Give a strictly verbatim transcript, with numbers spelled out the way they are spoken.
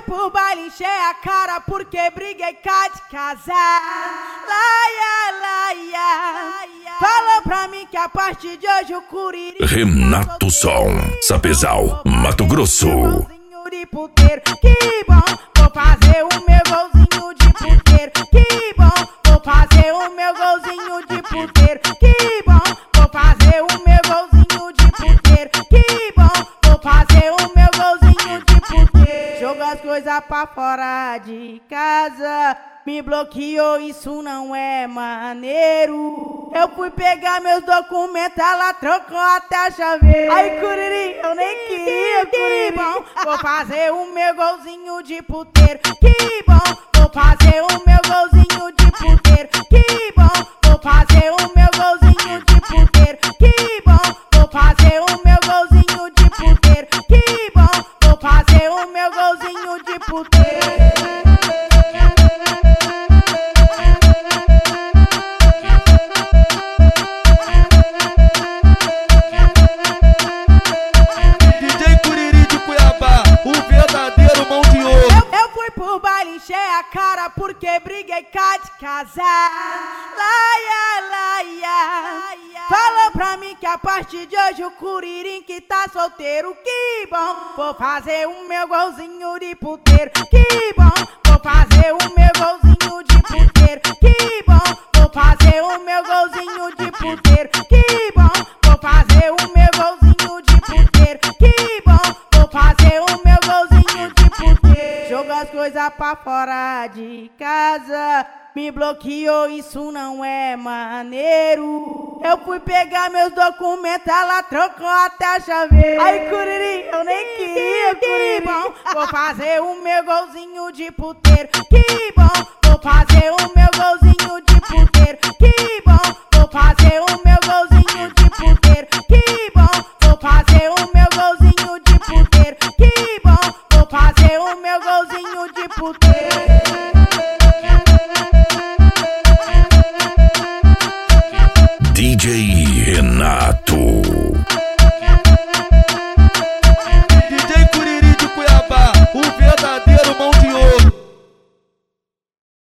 pro baile, encher a cara porque briguei cá de casar. Laia, laia, fala pra mim que a partir de hoje o Curiri Renato Som, Sapezal, Mato Grosso. De puteiro, que bom, vou fazer o meu golzinho de puteiro. Que bom, vou fazer o meu golzinho de puteiro. Que bom, vou fazer o meu golzinho de puteiro. Que bom, vou fazer o meu golzinho de puteiro. Joga as coisas pra fora de casa, me bloqueou, isso não é maneiro. Eu fui pegar meus documentos, ela trocou até a chaveira. Ai, Curiri, eu nem queria, Curiri. Que bom, vou fazer o meu golzinho de puteiro. Que bom, vou fazer o meu golzinho de puteiro. Que bom, vou fazer o meu golzinho de puteiro. Que bom, vou fazer o meu golzinho de puteiro. Que bom, vou fazer o meu golzinho de puteiro. Encher a cara porque briguei cá de casar. Laia, laia, fala pra mim que a partir de hoje o Curirim que tá solteiro. Que bom, vou fazer o meu golzinho de puteiro. Que bom, vou fazer o meu golzinho de puteiro. Que bom, vou fazer o meu golzinho de puteiro. Que bom, vou fazer o meu golzinho de puteiro. Que bom, vou fazer o meu golzinho de puteiro. Joga as coisas pra fora de casa, me bloqueou, isso não é maneiro. Eu fui pegar meus documentos, ela trocou até a chaveira. Ai, Curiri, eu nem queria, Curiri. Que bom, vou fazer o meu golzinho de puteiro. Que bom, vou fazer o meu golzinho de puteiro. Que bom, vou fazer o meu golzinho de puteiro. Que bom, vou fazer o meu golzinho de puteiro. Que bom, vou fazer o meu golzinho de puteiro.